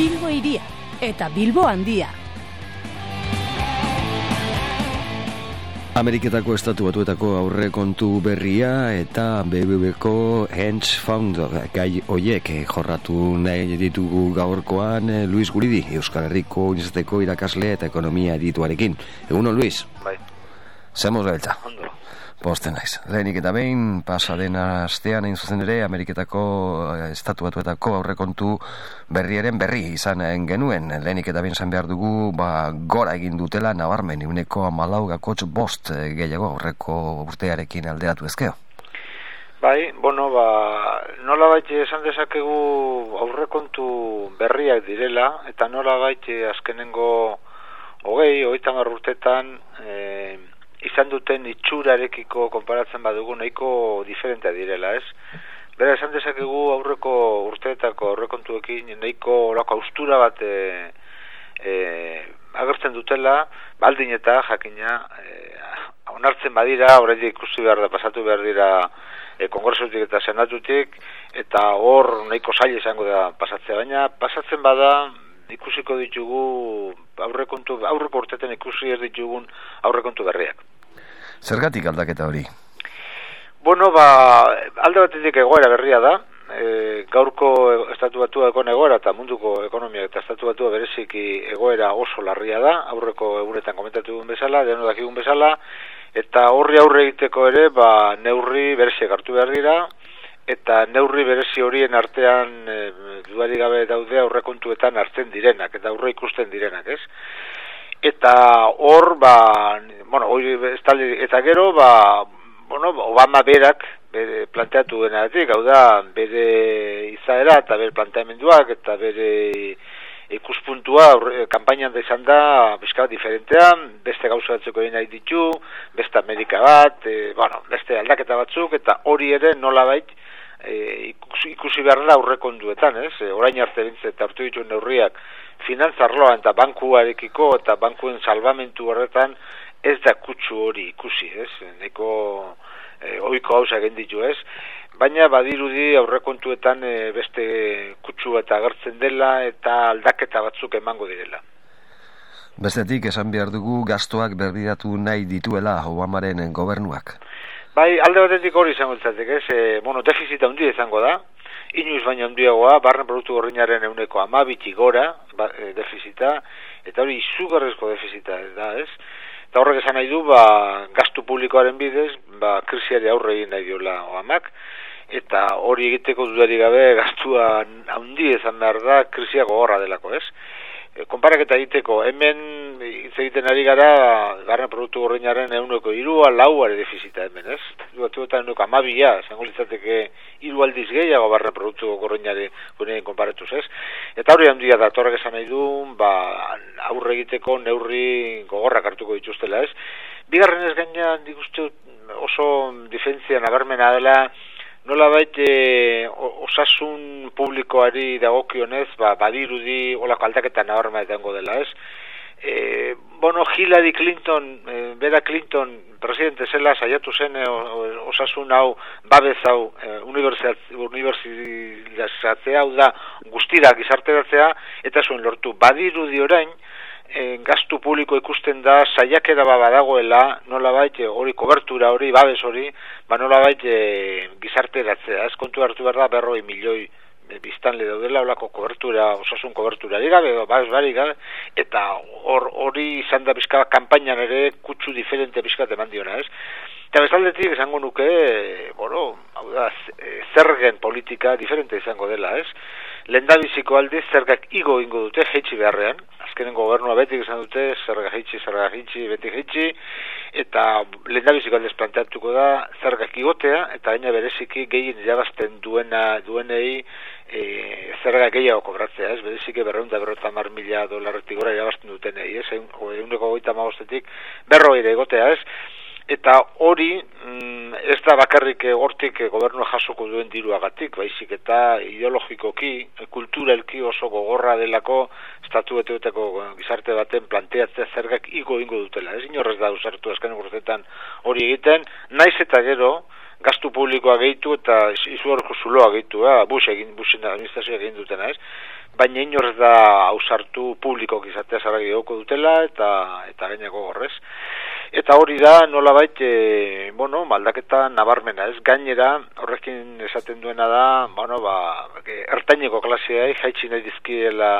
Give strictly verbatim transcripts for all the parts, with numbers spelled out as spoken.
Bilbo hiria eta Bilbo handia. Ameriketako Estatu Batuetako aurrekontu berria eta B B Bko hedge fund gai hoiek jorratu nahi ditugu gaurkoan Luis Guridi, Euskal Herriko Unibertsitateko irakasle eta ekonomia adituarekin. Egunon, Luis? Bai. Zemos gaitza. Ondo. Posten naiz. Lehenik eta behin, pasaden astean hain zuzen ere, Ameriketako Estatu Batuetako aurrekontu berriaren berri izan genuen. Lehenik eta behin zan behar dugu, ba, gora egin dutela nabarmen, eguneko hamalau koma bost gehiago aurreko urtearekin alderatu ezkeo. Bai, bueno, ba, nola baite esan dezakegu aurrekontu berriak direla, eta nola baite azkenengo hogei, hogeita hamar urtetan, e, izan duten itxurarekiko konparatzen badugu nahiko diferentea direla, ez? Bera, esan dezakegu aurreko urteetako aurrekontuekin nahiko olako austura bat e, e, agertzen dutela, baldin eta jakina e, onartzen badira, oraindik ikusi behar da, pasatu behar dira e, kongresutik eta senatutik, eta hor nahiko zaila izango da pasatzea, baina pasatzen bada ikusiko ditugu aurrekontu, aurreko urteetan ikusi ez ditugun aurrekontu berriak. Zergatik aldaketa hori? Bueno, ba, alde batetik egoera berria da, e, gaurko Estatu Batuetako egoera eta munduko ekonomia eta Estatu Batua bereziki egoera oso larria da, aurreko egunetan komentatu dugun bezala, deno dakigun bezala, eta horri aurre egiteko ere, ba, neurri bereziak hartu behar dira, eta neurri berezi horien artean e, dudarik gabe daude aurrekontuetan hartzen direnak, eta aurre ikusten direnak, ez? Eta hor, ba, bueno, hori eta gero, ba, bueno, Obama berak bere planteatu denatik, hau da, bere izaera eta bere planteamenduak eta bere ikuspuntua kanpainan da izan da bizka diferentea, beste gauza batzuk egin nahi ditu, beste Amerika bat, e, bueno, beste aldaketa batzuk, eta hori ere nolabait e, ikusi, ikusi behar da aurrekontuetan, ez? E, orain arte bintzet hartu ditu neurriak finantzarloan eta bankuarekiko eta bankuen salbamentu horretan ez da kutsu hori ikusi, ez? Neko e, ohiko hausa egin ditu, ez? Baina badirudi aurrekontuetan e, beste kutsu eta agertzen dela eta aldaketa batzuk emango direla. Bestetik esan behar dugu gastuak berbidatu nahi dituela Obamaren gobernuak. Bai, alde batetik hori izango ditzatek, ez? E, bueno, defizita handia izango da. Inoiz baina handiagoa, barren produktu gordinaren ehuneko hamabitik gora, ba, e, defizita, eta hori izugarrizko defizita da, ez? Eta horrek esan nahi du, ba, gastu publikoaren bidez, ba, krisiari aurre egin nahi diola Obamak, eta hori egiteko dudarik gabe gastua handi izan behar da krisia gogorra delako, ez? E, konparaketa egiteko, hemen hitz egiten ari gara, barren produktu gordinaren ehuneko hirua, lauare defizita hemen, ez? Batuetan ehuneko hamabia, zango litzateke hiru aldiz gehiago barren produktu gordinaren konparatuz, ez? Eta hori handia da, torrek esan nahi du, ba, aurre egiteko neurri gogorrak hartuko dituztela, ez? Bigarren ez gaina, nik uste oso diferentzia nabarmena dela, nola baite osasun publikoari dagokionez, ba, badirudi olako aldaketa nabarmena etango dela, ez? E, bueno, Hillary Clinton, e, bera Clinton presidente zela saiatu zen e, osasun hau, babez hau, e, unibertsitatea, hau da guztira gizarteratzea, eta zuen lortu. Badirudi orain, e, gastu publiko ikusten da saiakera ba badagoela, nolabait hori kobertura hori, babez hori, ba nolabait e, gizarteratzea. Ez kontu hartu behar da berroi milioi biztanle daudela olako kobertura, osasun koberturari gabe, babes barik gabe, eta hor hori izan da bizka kanpainan ere kutsu diferente bizka eman diona, ez? Eta bezaldetik esango nuke, bueno, hau da, zergen politika diferente izango dela, ez? Lehendabiziko aldiz zergak igo ingo dute, jeitsi beharrean, azkenen gobernua betik izan dute, zerga jeitsi, zerga jeitsi, beti jeitsi, eta lehendabiziko aldiz planteatuko da zergak igotea, eta baina bereziki gehien irabazten duena, duenei e, zerga gehiago kobratzea, ez? Bereziki berreun da berrota hamar mila dolarretik gora irabazten dutenei, ez? Ehuneko hogeita hamabostetik berrogeira egotea, ez? Eta hori mm, ez da bakarrik hortik gobernua jasoko duen diruagatik, baizik eta ideologikoki, kulturalki oso gogorra delako Estatu Batuetako gizarte baten planteatzea zergak igo ingo dutela. Ez inorrez da usartu azken urteetan hori egiten, naiz eta gero gastu publikoa gehitu eta izugarriko zuloa gehitu, eh? Bush egin, Bushen administrazioa egin dutena, ez? baina inorz da ausartu publikoak izatea zaragi goko dutela, eta eta gaineko horrez. Eta hori da, nolabait, e, bueno, maldaketa nabarmena, ez? Gainera, horrekin esaten duena da, bueno, ba, ertaineko klaseai jaitsi nahi dizkiela,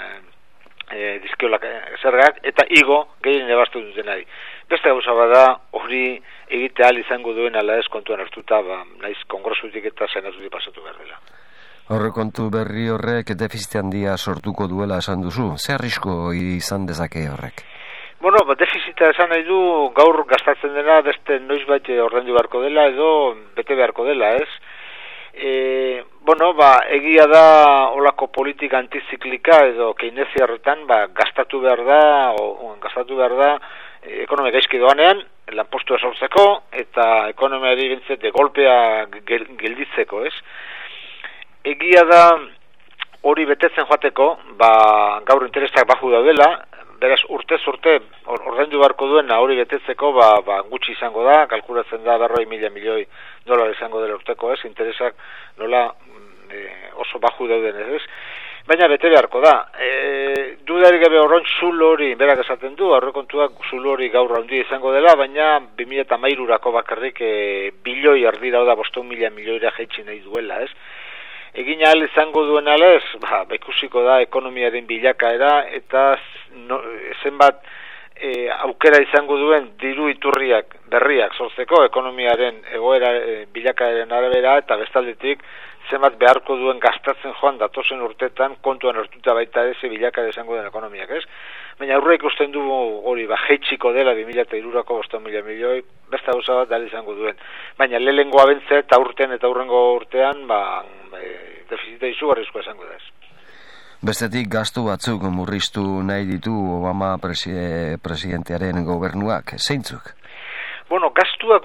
e, dizkiola zergak, eta igo gehien ebastu dutenari. Beste gauza bada, hori egitea ahal izango duen ala ez kontuan hartuta, ba, naiz kongresutik eta senatutik pasatu behar dela. Horre kontu berri horrek defizit handia sortuko duela esan duzu. Zer arrisko izan dezake horrek? Bueno, ba, defizita esan nahi du gaur gastatzen dena beste noizbait ordaindu beharko dela edo bete beharko dela, ez? E, bueno, ba, egia da olako politika antiziklika edo keineziarretan ba, gastatu behar da, o, gastatu behar da e, ekonomia gaizki doanean, lanpostua sortzeko eta ekonomiari bintzete golpea gel, gelditzeko, ez? Egia da hori betetzen joateko, ba, gaur interesak baju daudela, beraz urtez urte ordaindu beharko duena hori betetzeko ba, ba, gutxi izango da, kalkulatzen da berroi mila milioi dolar izango dela urteko, ez? Interesak nola e, oso baju dauden, ez? Baina bete beharko da. E, dudarik gabe horren zulo hori, berak esaten du, aurrekontuak zulo hori gaur handia izango dela, baina bi mila hamairurako bakarrik e, bilioi erdi dauda bostehun mila milioira jaitsi nahi duela, ez? Egin ahal izango duen alez, ba, ikusiko da ekonomiaren bilakaera eta no, zenbat e, aukera izango duen diru iturriak berriak sortzeko ekonomiaren egoera e, bilakaeren arabera eta bestaldetik zenbat beharko duen gastatzen joan datozen urtetan kontuan hartuta baita eze bilakaera izango den ekonomiak, ez? Baina aurre ikusten du hori ba, jeitsiko dela bi mila hirurako bostehun mila milioi, beste gauza bat dala izango duen. Baina lehengo abentze eta urtean eta urrengo urtean, ba, e, defizita izugarrizkoa izango da ez. Bestetik gastu batzuk murriztu nahi ditu Obama presi- presidentearen gobernuak, zeintzuk? Bueno, gastuak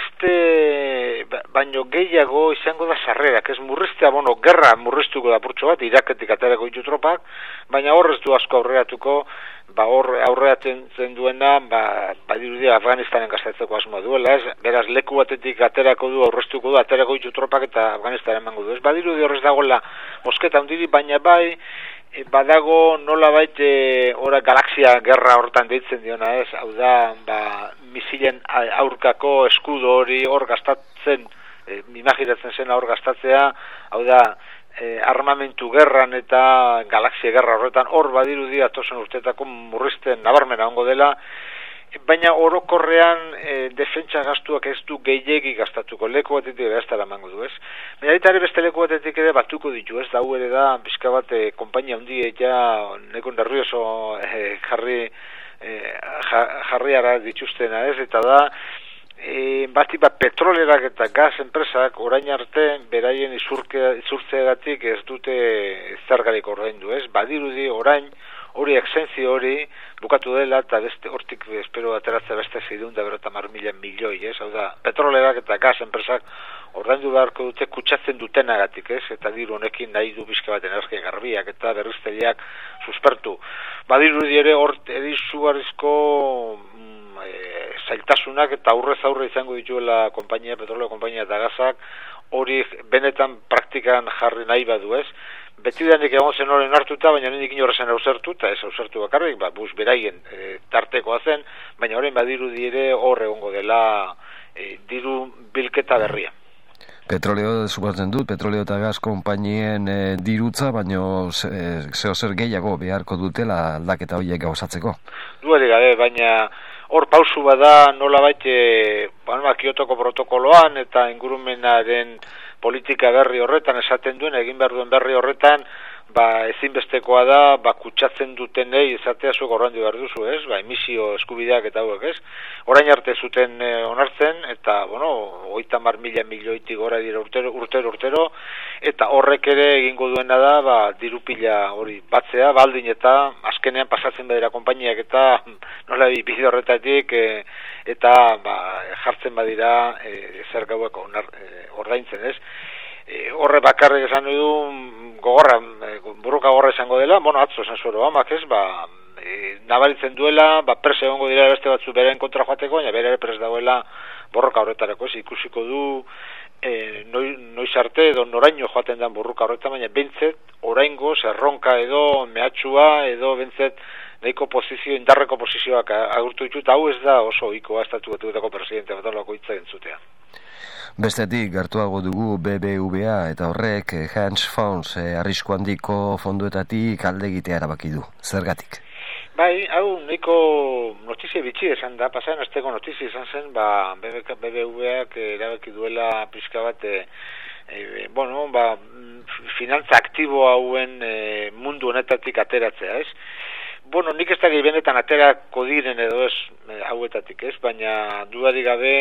murrizte baino gehiago izango da sarrerak, ez murriztea, bueno, gerra murriztuko da purtsu bat, Iraketik aterako ditu tropak, baina horrez du asko aurreatuko, ba hor aurreatzen zen duena, ba badirudia Afganistanen gastatzeko asmoa duela, ez? Beraz leku batetik aterako du, aurreztuko du, aterako ditu tropak eta Afganistanen emango du, ez? Badirudi horrez dagoela mosketa handiri, baina bai E, badago nolabait e, ora galaxia gerra hortan deitzen diona, ez? Hau da, ba, misilen aurkako eskudo hori hor gastatzen, e, imaginatzen zena hor gastatzea, hau da, e, armamentu gerran eta galaxia gerra horretan hor badirudi atozen urtetako murrizten nabarmena ongo dela, baina orokorrean e, defentsa gastuak ez du gehiegi gastatuko, leku batetik ere ez dara emango du, ez? Baina ditare beste leku batetik ere batuko ditu, ez? Dau ere da, bizka bat, e, kompainia hundi eta neko nervioso e, jarri e, jarriara dituztena, ez? Eta da, e, bati bat petrolerak eta gaz enpresak orain arte beraien izurtzeagatik ez dute zergarik ordaindu, ez? Badirudi orain hori exenzio hori bukatu dela eta beste hortik espero ateratzea beste zidun da berota mar mila milioi, ez? Hau da, petrolerak eta gaz enpresak ordaindu beharko dute kutsatzen dutenagatik, ez? Eta diru honekin nahi du bizka bat energia garbiak eta berriztaileak suspertu. Badirudi ere hor edizugarrizko mm, e, zailtasunak eta aurrez aurre izango dituela konpainia, petroleo konpainia eta gazak hori benetan praktikan jarri nahi badu, ez? Beti danik egon zen horren hartuta, baina nendik inorrezen ausartu, eta ez ausartu bakarrik, ba, bus beraien e, tartekoa zen, baina horren badirudi ere hor egongo dela e, diru bilketa berria. Petroleo, supatzen dut, petroleo eta gaz konpainien e, dirutza, baina zeo zer gehiago beharko dutela aldaketa horiek gauzatzeko. Duerik gabe, baina hor pausu bada nolabait e, ba, Kiotoko protokoloan eta ingurumenaren politika berri horretan esaten duen, egin behar duen berri horretan, ba, ezinbestekoa da, ba, kutsatzen dutenei izatea zuek ordaindu behar duzu, ez? Ba, emisio eskubideak eta hauek, ez? Orain arte zuten e, onartzen, eta, bueno, hogeita hamar mila milioitik gora dira urtero, urtero, urtero, eta horrek ere egingo duena da, ba, diru pila hori batzea, baldin eta azkenean pasatzen badira konpainiak eta nola bide horretatik, e, eta ba, jartzen badira e, zer gauek e, ordaintzen, ez? E, horre bakarrik esan du gogorra, e, burruka gogorra izango dela, bueno, atzo esan zuero amak, ez, ba, e, nabaritzen duela, ba, prese egongo dira beste batzu beren kontra joateko, baina bere prez dagoela borroka horretarako, ez, ikusiko du e, noi, noiz arte edo noraino joaten den burruka horretan, baina bentzet, oraingo, zerronka edo mehatxua edo bentzet nahiko posizio, indarreko posizioak agurtu ditut, hau ez da oso ohikoa Estatu Batuetako presidente bat olako hitza entzutea. Bestetik, gertuago dugu B B V A eta horrek Hedge Funds eh, arrisku handiko fonduetatik alde egitea erabaki du. Zergatik? Bai, hau nahiko notizia bitxi esan da, pasaren asteko notizia izan zen, ba, B B V Ak erabaki duela pixka bat, e, e, bueno, ba, finantza aktibo hauen e, mundu honetatik ateratzea, ez? Bueno, nik ez da benetan aterako diren edo ez e, hauetatik, ez? Baina dudarik gabe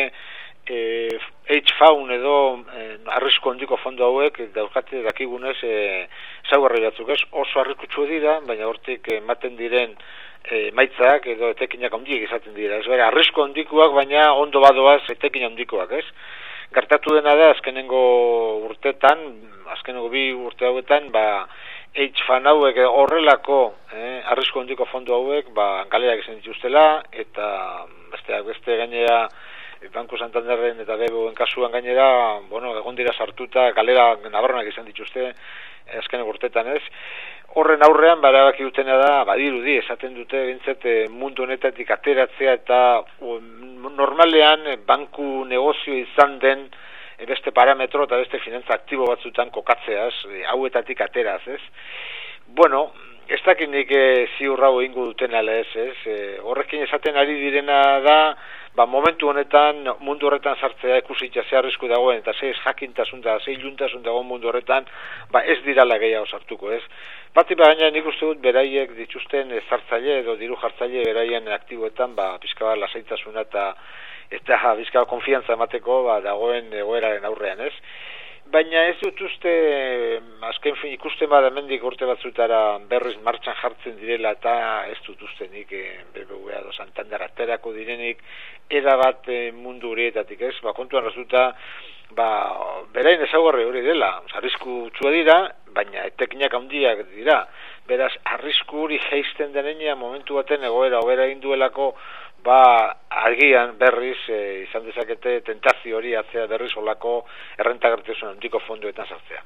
e, hedge fund edo e, arrisku handiko fondo hauek daukate dakigunez e, zaugarri batzuk, ez? Oso arriskutsu dira, baina hortik ematen diren e, maitzak edo etekinak handiek izaten dira, ez? Bera, arrisku handikoak, baina ondo badoaz etekin handikoak, ez? Gertatu dena da, azkenengo urtetan, azkenengo bi urte hauetan, ba, hedge fund hauek horrelako eh, arrisku handiko fondo hauek ba, galerak izan dituztela, eta besteak beste gainera Banku Santanderren eta B B V-en kasuan gainera, bueno, egon dira sartuta galera nabarmenak izan dituzte azkenengo urtetan, ez? Horren aurrean barabaki dutena da, badirudi esaten dute bintzet mundu honetatik ateratzea eta um, normalean banku negozio izan den beste parametro eta beste finantza aktibo batzutan kokatzeaz, hauetatik ateraz, ez? Bueno, ez dakit nik e, ziur hau egingo duten ala ez, ez? E, horrekin esaten ari direna da, ba, momentu honetan, mundu horretan sartzea ikusitza ze arrisku dagoen, eta ze jakintasun da, ze iluntasun dagoen mundu horretan, ba, ez dirala gehiago sartuko, ez? Batik baina nik uste dut beraiek dituzten zartzaile edo diru jartzaile beraien aktiboetan, ba, pizka bat lasaitasuna eta eta ja, bizka konfiantza emateko ba, dagoen egoeraren aurrean, ez? Baina ez dut uste, azken fin, ikusten bada hemendik urte batzutara berriz martxan jartzen direla eta ez dut uste nik e, B B V A edo Santander aterako direnik erabat e, mundu horietatik, ez? Ba, kontuan resulta, ba, berain ezaugarri hori dela, arrisku txua dira, baina etekinak handiak dira. Beraz, arrisku hori geisten denean momentu baten egoera hobera egin duelako, ba, argian berriz e, izan dezakete tentazio hori atzea berriz olako errentagarritasun handiko fondoetan sartzea.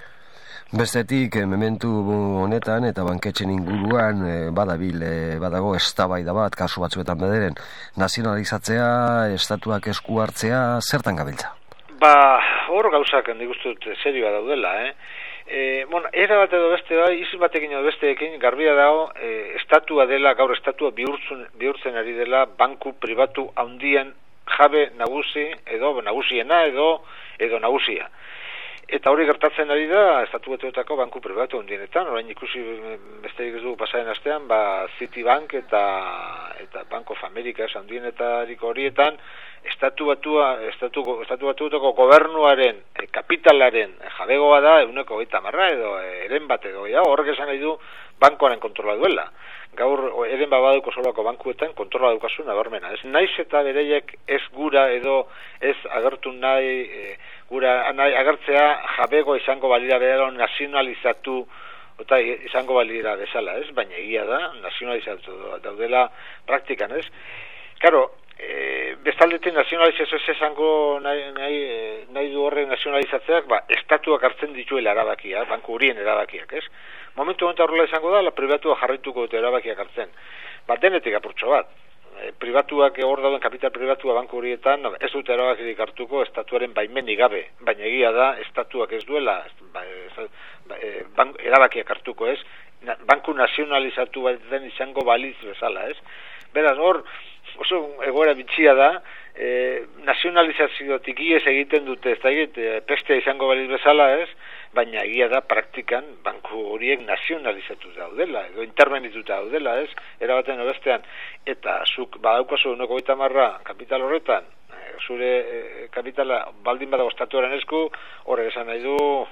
Bestetik, mementu honetan eta banketxen inguruan e, badabil, e, badago eztabaida bat, kasu batzuetan bederen, nazionalizatzea, estatuak esku hartzea, zertan gabiltza? Ba, hor gauzak nik uste dut serioa daudela, eh? E, bueno, era bat edo beste bai, izin batekin edo besteekin, garbia dago, e, estatua dela, gaur estatua bihurtzen, bihurtzen ari dela banku pribatu handien jabe nagusi, edo nagusiena, edo, edo nagusia. Eta hori gertatzen ari da, Estatu Batuetako banku pribatu handienetan, orain ikusi besterik ez dugu pasaren astean, ba, Citibank eta, eta Bank of America handienetariko horietan, Estatu Batua, Estatu, Estatu Batuetako gobernuaren, e, kapitalaren jabegoa da, eguneko hogeita marra edo, e, eren bat edo, ja, horrek esan nahi du, bankoaren kontrola duela. Gaur, eren babaduko solako bankuetan kontrola dukazu nabarmena. Ez naiz eta bereiek ez gura edo ez agertu nahi, e, gura nahi agertzea jabego izango balira behar nazionalizatu eta izango balira bezala, ez? Baina egia da, nazionalizatu daudela praktikan, ez? Karo, e, bestaldetik nazionalizazio ez esango nahi, nahi, nahi du horren nazionalizatzeak, ba, estatuak hartzen dituela erabakiak, banku horien erabakiak, ez? Momentu honetan horrela izango da, la pribatua jarraituko dute erabakiak hartzen. Ba, denetik apurtxo bat. E, pribatuak hor dauden kapital pribatua banku horietan ez dute erabakirik hartuko estatuaren baimenik gabe, baina egia da estatuak ez duela ba, ba, e, ban, erabakiak hartuko, ez? Na, banku nazionalizatu bat den izango baliz bezala, ez? Beraz, hor, oso egoera bitxia da, e, nazionalizaziotik iez egiten dute, ez da egite, pestea izango baliz bezala, ez? Baina egia da praktikan banku horiek nazionalizatu daudela, edo intervenituta daudela, ez? Erabaten obestean, eta zuk badaukazu uneko goita marra kapital horretan, e, zure e, kapitala baldin badago estatuaren esku, horrek esan nahi du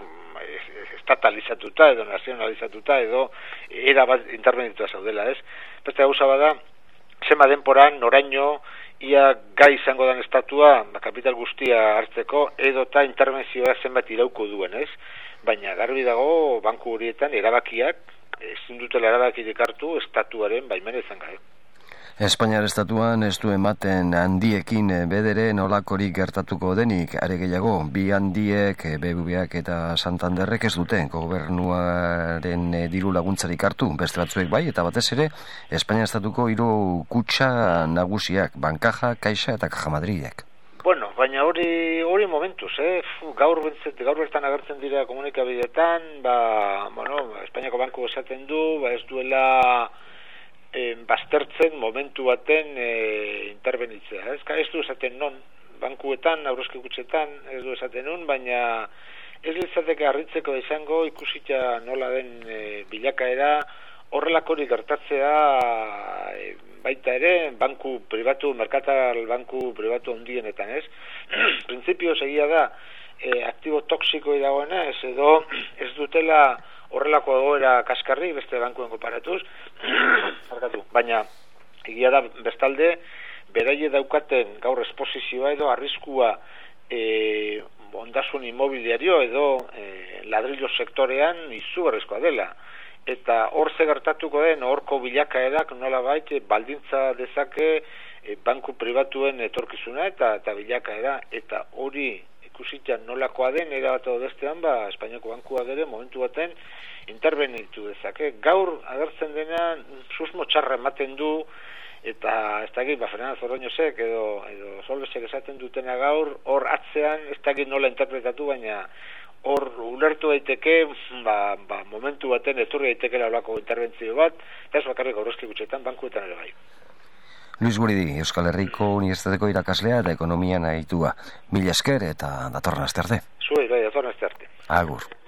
estatalizatuta edo nazionalizatuta edo erabat intervenituta zaudela, ez? Beste gauza bada, zema denporan, noraino, ia gai izango den estatua kapital guztia hartzeko edo eta intervenzioa zenbat irauko duen, ez? Baina garbi dago banku horietan erabakiak ezin dutela erabakirik hartu estatuaren baimena izan gabe. Espainiar estatuan ez du ematen handiekin bedere nolakorik gertatuko denik, are gehiago, bi handiek, B B Vak eta Santanderrek ez dute gobernuaren diru laguntzarik hartu, beste batzuek bai, eta batez ere, Espainiar estatuko hiru kutxa nagusiak, Bancaja, Caixa eta Caja Madrilek. Bueno, baina hori hori momentuz, eh? Gaur bentzet, gaur bertan agertzen dira komunikabideetan, ba, bueno, Espainiako banku esaten du, ba ez duela E, baztertzen momentu baten e, intervenitzea. Ez, ez du esaten non, bankuetan, aurrezki kutxetan, ez du esaten non, baina ez litzateke harritzeko izango ikusita nola den e, bilakaera horrelakorik gertatzea e, baita ere banku pribatu, merkatal banku pribatu handienetan, ez? Printzipio egia da e, aktibo toksiko dagoena, ez edo ez dutela horrelako egoera kaskarri beste bankuen konparatuz, baina egia da bestalde beraie daukaten gaur esposizioa edo arriskua e, ondasun inmobiliario edo e, ladrillo sektorean izugarrizkoa dela. Eta hor ze gertatuko den horko bilakaerak nolabait baldintza dezake e, banku pribatuen etorkizuna eta eta bilakaera eta hori ikusita nolakoa den era bat edo bestean, ba, Espainiako bankuak ere momentu baten intervenitu dezake. Gaur agertzen dena susmo txarra ematen du eta ez dakit, ba, Fernando Zorroñosek edo, edo Solbesek esaten dutena gaur, hor atzean, ez dakit nola interpretatu, baina hor ulertu daiteke, ba, ba, momentu baten etorri daiteke laulako interbentzio bat, eta ez bakarrik aurrezki gutxetan, bankuetan ere bai. Luis Guridi, Euskal Herriko Unibertsitateko irakaslea eta ekonomian aditua. Mila esker eta datorren aste arte. Zuei, bai, datorren aste arte. Agur.